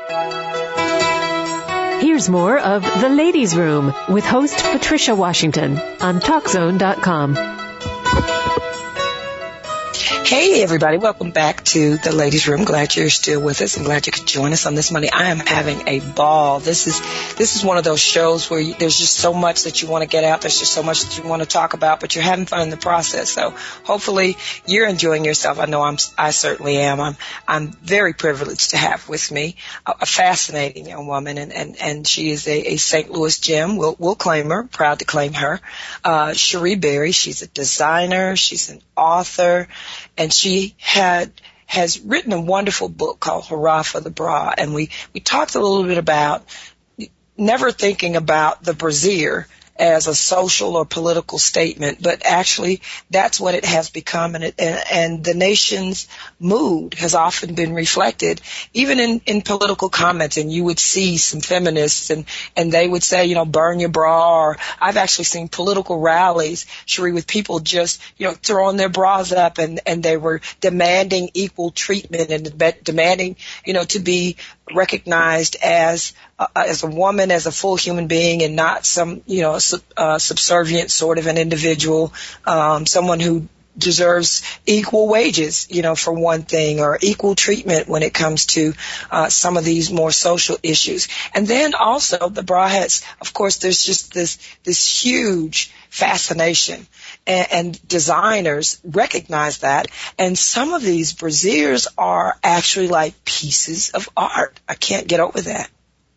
Here's more of The Ladies' Room with host Patricia Washington on TalkZone.com. Hey, everybody. Welcome back to the Ladies' Room. Glad you're still with us. I'm glad you could join us on this Monday. I am having a ball. This is one of those shows where there's just so much that you want to get out. There's just so much that you want to talk about, but you're having fun in the process. So hopefully you're enjoying yourself. I know I certainly am. I'm very privileged to have with me a fascinating young woman, and she is a St. Louis gem. We'll claim her. Proud to claim her. Cherie Berry. She's a designer. She's an author. And she has written a wonderful book called Hurrah for the Bra. And we talked a little bit about never thinking about the brassiere as a social or political statement, but actually that's what it has become. And the nation's mood has often been reflected, even in political comments. And you would see some feminists and they would say, burn your bra. Or I've actually seen political rallies, Cherie, with people just, throwing their bras up and they were demanding equal treatment and demanding, to be recognized as a woman, as a full human being, and not some, subservient sort of an individual, someone who deserves equal wages, for one thing, or equal treatment when it comes to some of these more social issues. And then also the bra has, of course, there's just this huge fascination, and designers recognize that. And some of these brassieres are actually like pieces of art. I can't get over that.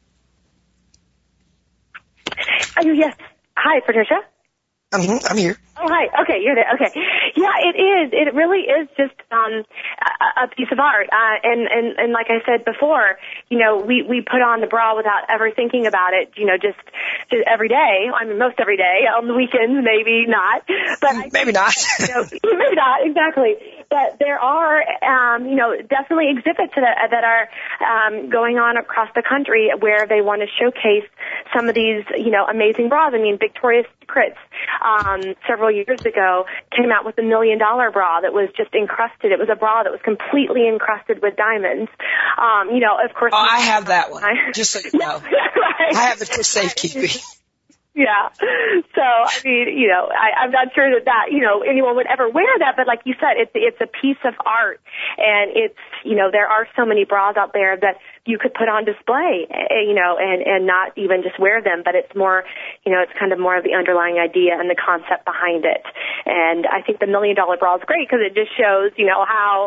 Yes. Hi, Patricia. I'm here. Oh, hi. Okay, you're there. Okay. Yeah, it is. It really is just a piece of art. And like I said before, we put on the bra without ever thinking about it, just every day. I mean, most every day. On the weekends, maybe not. But maybe not. Maybe not, exactly. But there are, definitely exhibits that are going on across the country where they want to showcase some of these, amazing bras. I mean, Victoria's Secret, several years ago, came out with $1 million bra that was just encrusted. It was a bra that was completely encrusted with diamonds. Of course. Oh, I have that one. Just so you know. Right. I have it for safekeeping. Yeah. So, I mean, I'm not sure that, anyone would ever wear that, but like you said, it's a piece of art, and it's, there are so many bras out there that you could put on display, and not even just wear them, but it's more, it's kind of more of the underlying idea and the concept behind it. And I think the $1 million bra is great because it just shows, how,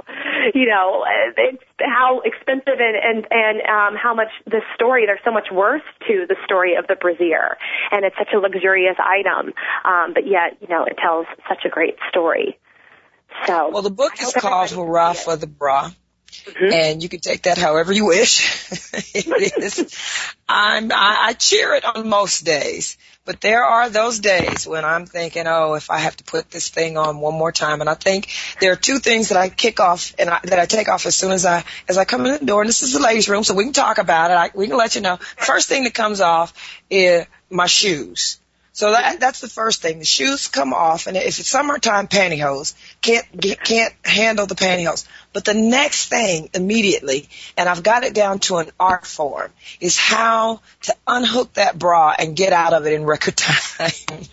how expensive and how much the story, there's so much worth to the story of the brassiere. And it's such a luxurious item, but yet, it tells such a great story. So, well, the book is called Hurrah for the Bra. Mm-hmm. And you can take that however you wish. It is. I cheer it on most days, but there are those days when I'm thinking, if I have to put this thing on one more time. And I think there are two things that I kick off and that I take off as soon as I come in the door. And this is the ladies' room, so we can talk about it. We can let you know. First thing that comes off is my shoes. So that's the first thing. The shoes come off, and if it's summertime, pantyhose. Can't handle the pantyhose. But the next thing immediately, and I've got it down to an art form, is how to unhook that bra and get out of it in record time.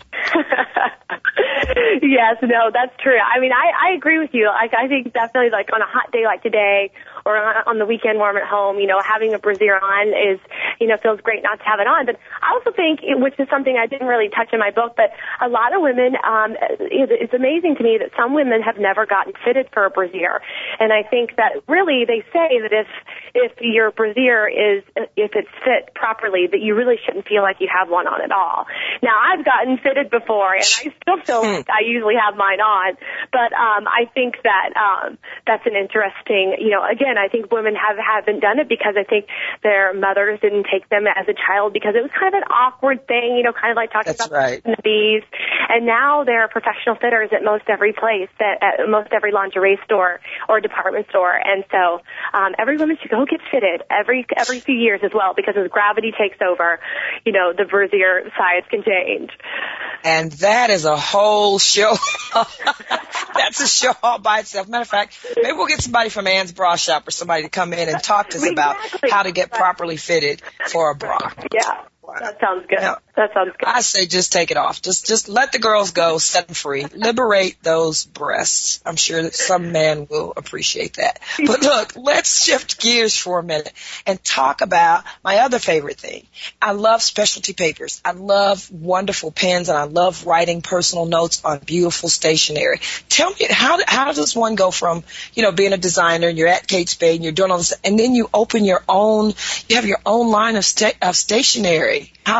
Yes, no, that's true. I mean, I agree with you. I think definitely, like, on a hot day like today, or on the weekend while I'm at home, having a brassiere on is, feels great not to have it on. But I also think, which is something I didn't really touch in my book, but a lot of women, it's amazing to me that some women have never gotten fitted for a brassiere. And I think that really they say that if your brassiere if it's fit properly, that you really shouldn't feel like you have one on at all. Now, I've gotten fitted before, and I still feel like I usually have mine on. But I think that that's an interesting, again, I think women haven't done it because I think their mothers didn't take them as a child because it was kind of an awkward thing, kind of like talking That's about right. bees. And now there are professional fitters at most every place, at most every lingerie store or department store. And so every woman should go will get fitted every few years as well, because as gravity takes over, the brassiere size can change. And that is a whole show. That's a show all by itself. Matter of fact, maybe we'll get somebody from Ann's Bra Shop or somebody to come in and talk to us about how to get properly fitted for a bra. Yeah. That sounds good. Now, that sounds good. I say just take it off. Just let the girls go, set them free. Liberate those breasts. I'm sure that some man will appreciate that. But look, let's shift gears for a minute and talk about my other favorite thing. I love specialty papers. I love wonderful pens, and I love writing personal notes on beautiful stationery. Tell me, how does one go from, being a designer, and you're at Kate Spade and you're doing all this, and then you open you have your own line of stationery.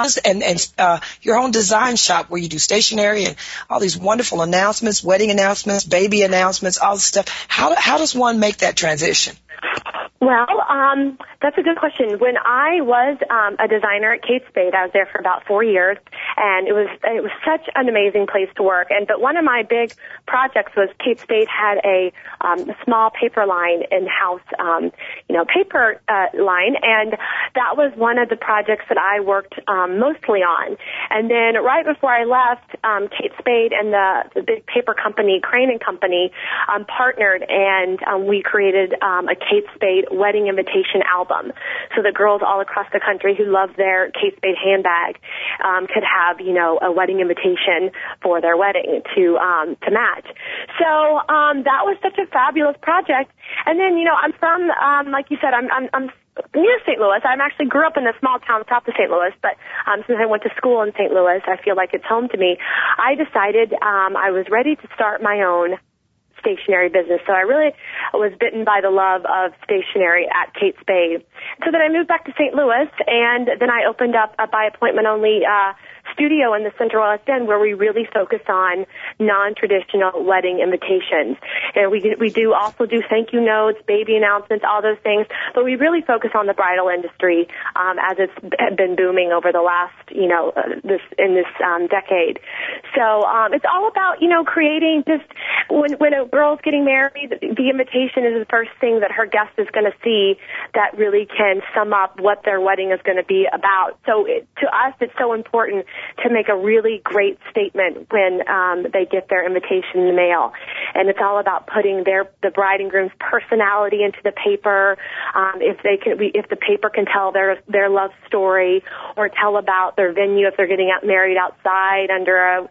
Your own design shop where you do stationery and all these wonderful announcements, wedding announcements, baby announcements, all this stuff. How does one make that transition? Well, that's a good question. When I was a designer at Kate Spade, I was there for about 4 years, and it was such an amazing place to work. But one of my big projects was Kate Spade had a small paper line in-house, paper line, and that was one of the projects that I worked mostly on. And then right before I left, Kate Spade and the big paper company, Crane & Company, partnered, and we created a Kate Spade wedding invitation album, so that girls all across the country who love their Kate Spade handbag could have, a wedding invitation for their wedding to match. So that was such a fabulous project. And then, I'm from, like you said, I'm near St. Louis. I actually grew up in a small town south of St. Louis, but since I went to school in St. Louis, I feel like it's home to me. I decided I was ready to start my own stationery business. So I really was bitten by the love of stationery at Kate Spade. So then I moved back to St. Louis, and then I opened up a by appointment only studio in the Central West End, where we really focus on non-traditional wedding invitations. And we do also do thank you notes, baby announcements, all those things, but we really focus on the bridal industry as it's been booming over the last, this decade. So it's all about, creating just when a girl's getting married, the invitation is the first thing that her guest is going to see that really can sum up what their wedding is going to be about. So to us, it's so important to make a really great statement when they get their invitation in the mail. And it's all about putting the bride and groom's personality into the paper. If the paper can tell their love story, or tell about their venue if they're getting married outside under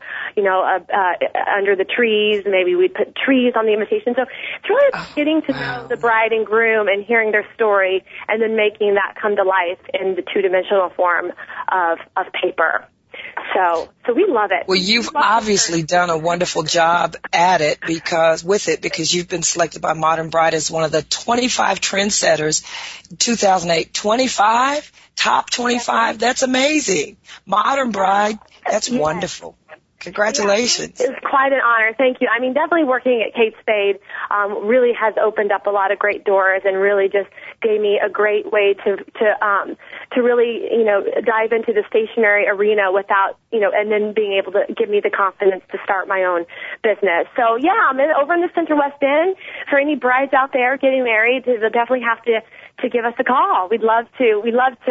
under the trees. Maybe we'd put trees on the invitation. So it's really getting to know the bride and groom and hearing their story, and then making that come to life in the two-dimensional form of paper. So we love it. Well, you've obviously done a wonderful job at it because you've been selected by Modern Bride as one of the 25 trendsetters in 2008. 25? Top 25? That's amazing. Modern Bride, that's wonderful. Congratulations. Yeah, it's quite an honor. Thank you. I mean, definitely working at Kate Spade really has opened up a lot of great doors, and really just gave me a great way to really, dive into the stationery arena without, and then being able to give me the confidence to start my own business. So yeah, I'm over in the Central West End. For any brides out there getting married, they'll definitely have to give us a call. We'd love to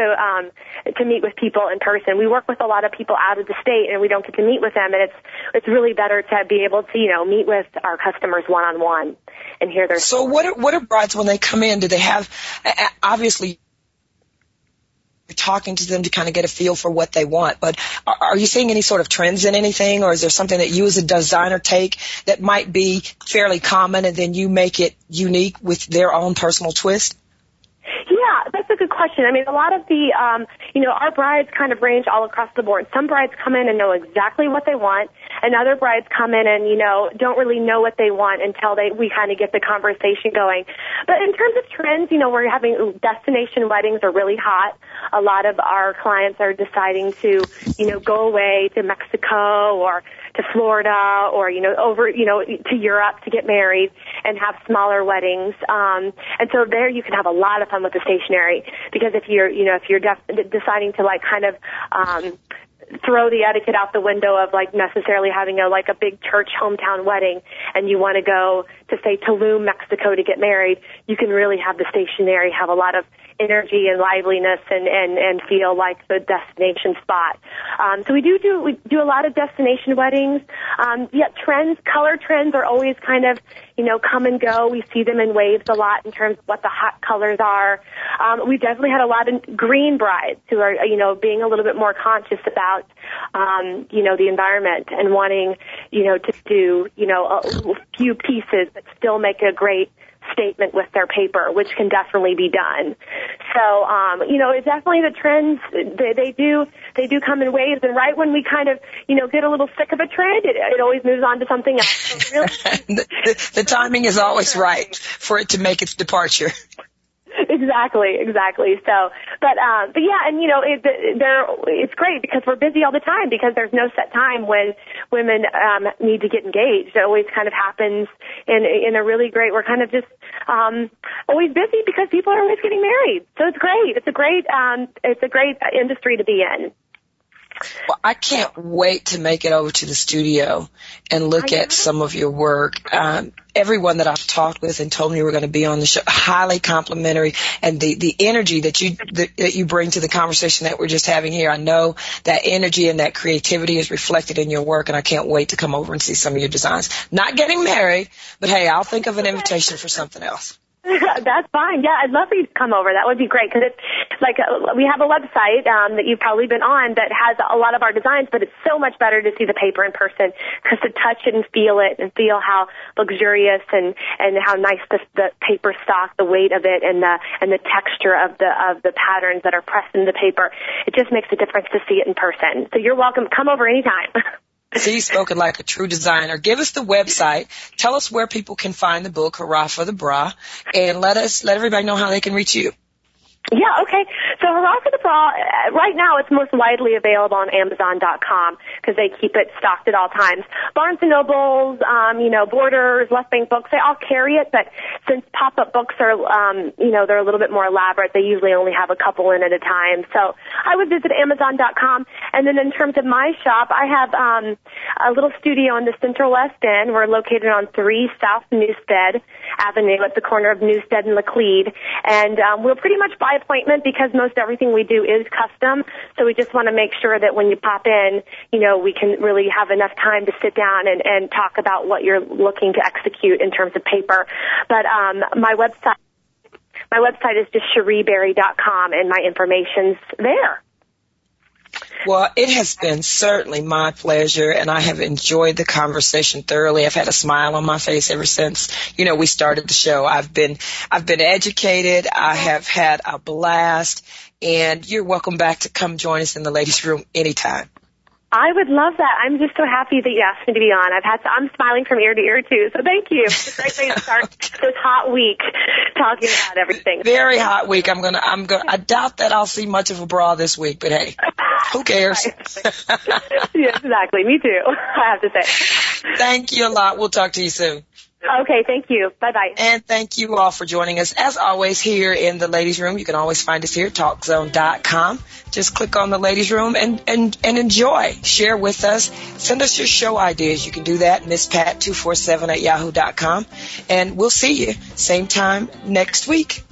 meet with people in person. We work with a lot of people out of the state, and we don't get to meet with them, and it's really better to be able to, meet with our customers one-on-one and hear their stories. So what are brides when they come in? Do they have, obviously, you're talking to them to kind of get a feel for what they want, but are you seeing any sort of trends in anything, or is there something that you as a designer take that might be fairly common and then you make it unique with their own personal twist? Yeah, that's a good question. I mean, a lot of the, our brides kind of range all across the board. Some brides come in and know exactly what they want, and other brides come in and, don't really know what they want until we kind of get the conversation going. But in terms of trends, we're having destination weddings are really hot. A lot of our clients are deciding to, go away to Mexico or to Florida or, over, to Europe to get married and have smaller weddings. And so there you can have a lot of fun with the stationery, because if you're deciding to kind of, throw the etiquette out the window of like necessarily having a big church hometown wedding and you want to go to, say, Tulum, Mexico to get married, you can really have the stationery have a lot of energy and liveliness and feel like the destination spot. So we do a lot of destination weddings. Yet color trends are always kind of, come and go. We see them in waves a lot in terms of what the hot colors are. We've definitely had a lot of green brides who are, being a little bit more conscious about, the environment and wanting, to do, a few pieces that still make a great statement with their paper, which can definitely be done. So, it's definitely the trends. They do come in waves, and right when we kind of, get a little sick of a trend, it always moves on to something else. So really, the timing is always right for it to make its departure. Exactly. So, but yeah, and it's great because we're busy all the time because there's no set time when women need to get engaged. It always kind of happens in a really great. We're kind of just always busy because people are always getting married. So it's great. It's a great industry to be in. Well, I can't wait to make it over to the studio and look at some of your work. Everyone that I've talked with and told me you were going to be on the show, highly complimentary, and the energy that you bring to the conversation that we're just having here. I know that energy and that creativity is reflected in your work, and I can't wait to come over and see some of your designs. Not getting married, but hey, I'll think of an invitation for something else. That's fine. Yeah, I'd love for you to come over. That would be great because it's like we have a website that you've probably been on that has a lot of our designs, but it's so much better to see the paper in person because to touch it and feel how luxurious and how nice the paper stock, the weight of it, and the texture of the patterns that are pressed into the paper. It just makes a difference to see it in person. So you're welcome. Come over anytime. See, spoken like a true designer. Give us the website. Tell us where people can find the book, Hurrah for the Bra, and let everybody know how they can reach you. Yeah, okay. So Hurrah for the Bra, right now it's most widely available on Amazon.com because they keep it stocked at all times. Barnes & Nobles, Borders, Left Bank Books, they all carry it, but since pop-up books are, they're a little bit more elaborate, they usually only have a couple in at a time. So I would visit Amazon.com. And then in terms of my shop, I have a little studio in the Central West End. We're located on 3 South Newstead Avenue at the corner of Newstead and Laclede. And we'll pretty much by appointment because most everything we do is custom. So we just want to make sure that when you pop in, we can really have enough time to sit down and talk about what you're looking to execute in terms of paper. But my website is just CherieBerry.com, and my information's there. Well, it has been certainly my pleasure, and I have enjoyed the conversation thoroughly. I've had a smile on my face ever since, we started the show. I've been educated. I have had a blast, and you're welcome back to come join us in the ladies' room anytime. I would love that. I'm just so happy that you asked me to be on. I'm smiling from ear to ear too. So thank you. It's a great way to start this hot week talking about everything. Very hot week. I doubt that I'll see much of a bra this week, but hey, who cares? Yeah, exactly. Me too, I have to say. Thank you a lot. We'll talk to you soon. Okay, thank you. Bye-bye. And thank you all for joining us. As always, here in the Ladies' Room, you can always find us here at TalkZone.com. Just click on the Ladies' Room and enjoy. Share with us. Send us your show ideas. You can do that, MissPat247 at yahoo.com. And we'll see you same time next week.